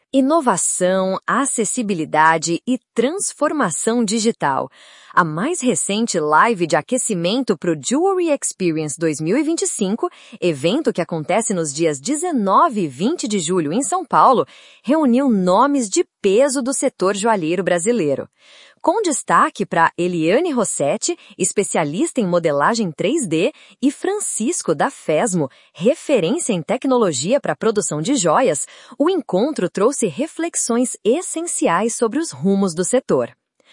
Inovação, acessibilidade e transformação digital. A mais recente live de aquecimento para o Jewelry Experience 2025, evento que acontece nos dias 19 e 20 de julho em São Paulo, reuniu nomes de peso do setor joalheiro brasileiro. Com destaque para Eliane Rossetti, especialista em modelagem 3D, e Francisco da Fesmo, referência em tecnologia para a produção de joias, o encontro trouxe reflexões essenciais sobre os rumos do setor.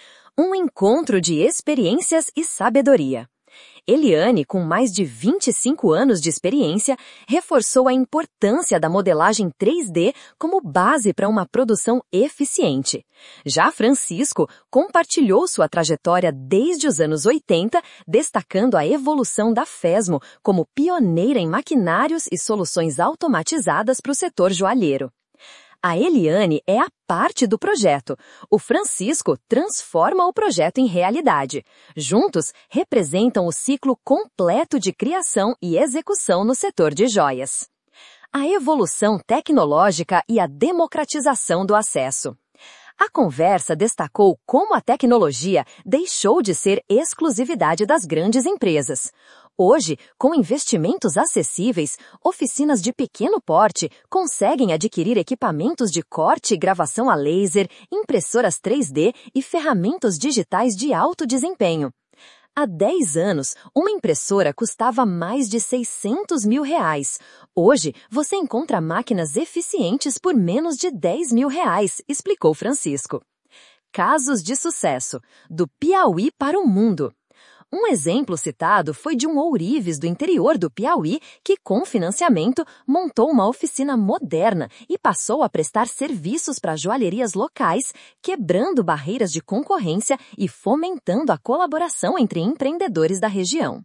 Um encontro de experiências e sabedoria. Eliane, com mais de 25 anos de experiência, reforçou a importância da modelagem 3D como base para uma produção eficiente. Já Francisco compartilhou sua trajetória desde os anos 80, destacando a evolução da Fesmo como pioneira em maquinários e soluções automatizadas para o setor joalheiro. A Eliane é a parte do projeto. O Francisco transforma o projeto em realidade. Juntos, representam o ciclo completo de criação e execução no setor de joias. A evolução tecnológica e a democratização do acesso. A conversa destacou como a tecnologia deixou de ser exclusividade das grandes empresas. Hoje, com investimentos acessíveis, oficinas de pequeno porte conseguem adquirir equipamentos de corte e gravação a laser, impressoras 3D e ferramentas digitais de alto desempenho. Há 10 anos, uma impressora custava mais de R$600 mil. Hoje, você encontra máquinas eficientes por menos de R$10 mil, explicou Francisco. Casos de sucesso, do Piauí para o mundo. Um exemplo citado foi de um ourives do interior do Piauí que, com financiamento, montou uma oficina moderna e passou a prestar serviços para joalherias locais, quebrando barreiras de concorrência e fomentando a colaboração entre empreendedores da região.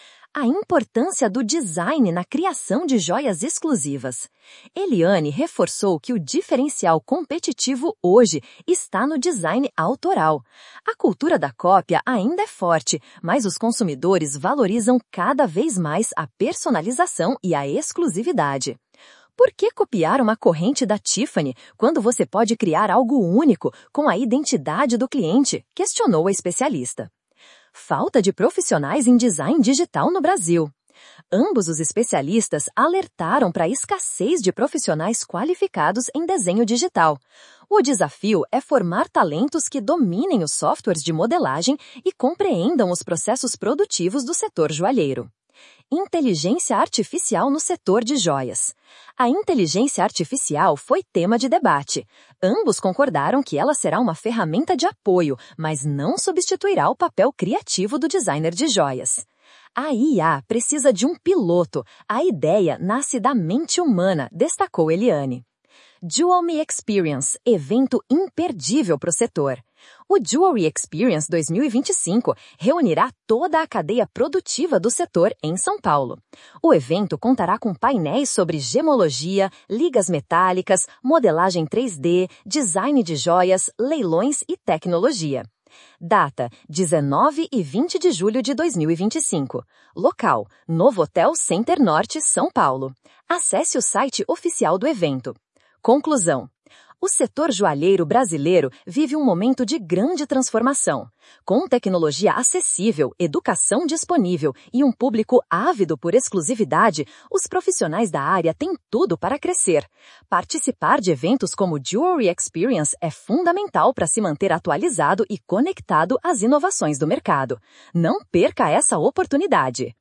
A importância do design na criação de joias exclusivas. Eliane reforçou que o diferencial competitivo hoje está no design autoral. A cultura da cópia ainda é forte, mas os consumidores valorizam cada vez mais a personalização e a exclusividade. Por que copiar uma corrente da Tiffany quando você pode criar algo único com a identidade do cliente? Questionou a especialista. Falta de profissionais em design digital no Brasil. Ambos os especialistas alertaram para a escassez de profissionais qualificados em desenho digital. O desafio é formar talentos que dominem os softwares de modelagem e compreendam os processos produtivos do setor joalheiro. Inteligência artificial no setor de joias. A inteligência artificial foi tema de debate. Ambos concordaram que ela será uma ferramenta de apoio, mas não substituirá o papel criativo do designer de joias. A IA precisa de um piloto. A ideia nasce da mente humana, destacou Eliane. Jewelry Experience, evento imperdível para o setor. O Jewelry Experience 2025 reunirá toda a cadeia produtiva do setor em São Paulo. O evento contará com painéis sobre gemologia, ligas metálicas, modelagem 3D, design de joias, leilões e tecnologia. Data: 19 e 20 de julho de 2025. Local: Novotel Center Norte, São Paulo. Acesse o site oficial do evento. Conclusão. O setor joalheiro brasileiro vive um momento de grande transformação. Com tecnologia acessível, educação disponível e um público ávido por exclusividade, os profissionais da área têm tudo para crescer. Participar de eventos como o Jewelry Experience é fundamental para se manter atualizado e conectado às inovações do mercado. Não perca essa oportunidade!